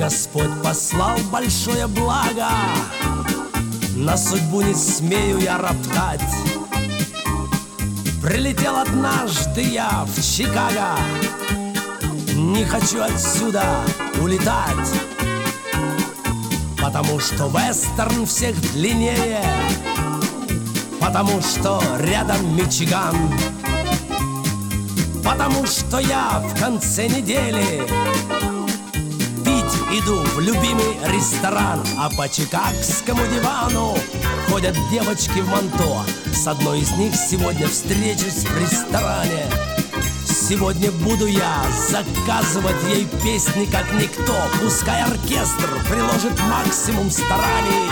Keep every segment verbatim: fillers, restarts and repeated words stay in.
Господь послал большое благо, на судьбу не смею я роптать. Прилетел однажды я в Чикаго, не хочу отсюда улетать, потому что вестерн всех длиннее, потому что рядом Мичиган, потому что я в конце недели пить иду в любимый ресторан, а по чикагскому дивану ходят девочки в манто. С одной из них сегодня встречусь в ресторане. Сегодня буду я заказывать ей песни как никто. Пускай оркестр приложит максимум стараний.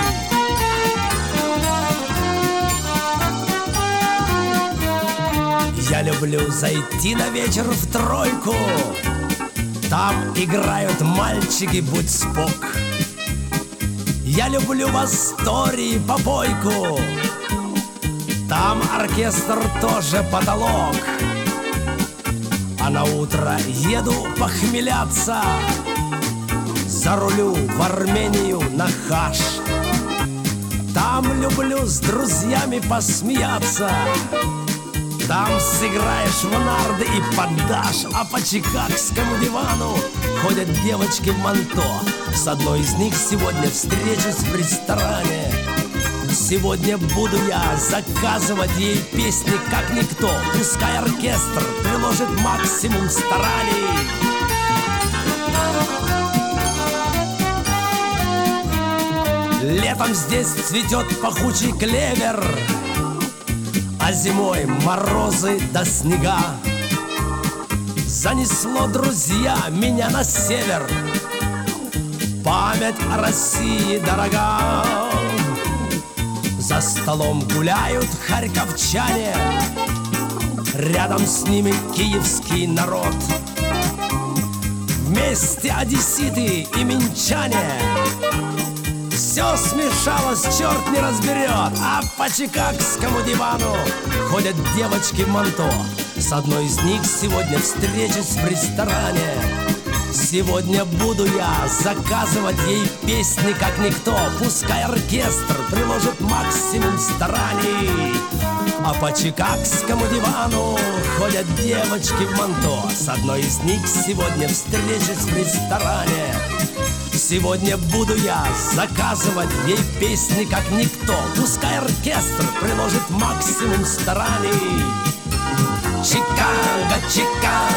Я люблю зайти на вечер в тройку, там играют мальчики будь спок. Я люблю в Астории попойку, там оркестр тоже потолок. А на утро еду похмеляться, зарулю в Армению на хаш. Там люблю с друзьями посмеяться, там сыграешь в нарды и поддашь. А по чикагскому дивану ходят девочки в манто. С одной из них сегодня встречусь в ресторане. Сегодня буду я заказывать ей песни как никто. Пускай оркестр приложит максимум стараний. Летом здесь цветет пахучий клевер, а зимой морозы до снега. Занесло, друзья, меня на север. Память о России дорога. За столом гуляют харьковчане, рядом с ними киевский народ. Вместе одесситы и минчане. Все смешалось, черт не разберет. А по чикагскому дивану ходят девочки в манто. С одной из них сегодня встречусь в ресторане. Сегодня буду я заказывать ей песни как никто. Пускай оркестр приложит максимум стараний. А по чикагскому дивану ходят девочки в манто. С одной из них сегодня встречусь в ресторане. Сегодня буду я заказывать ей песни как никто. Пускай оркестр приложит максимум стараний. Чикаго, Чикаго,